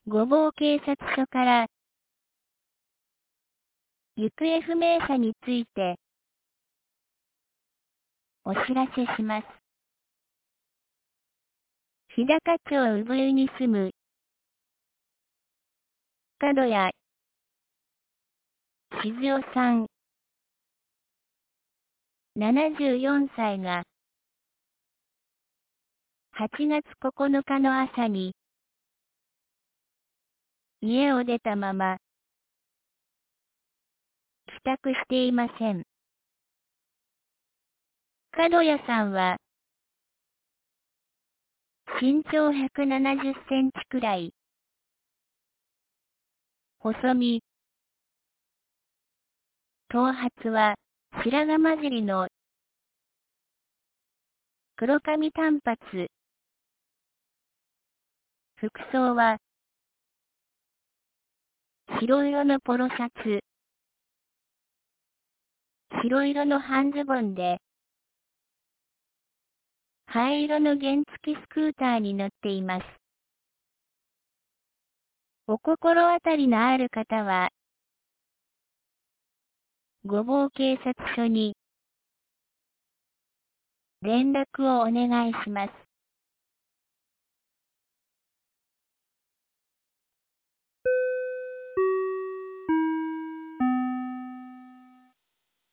御坊警察署から行方不明者についてお知らせします。日高町産湯に住む角谷静雄さん74歳が8月9日の朝に家を出たまま帰宅していません。角谷さんは身長170センチくらい、細身、頭髪は白髪混じりの黒髪短髪、服装は白色のポロシャツ、白色の半ズボンで、灰色の原付スクーターに乗っています。お心当たりのある方は、御坊警察署に連絡をお願いします。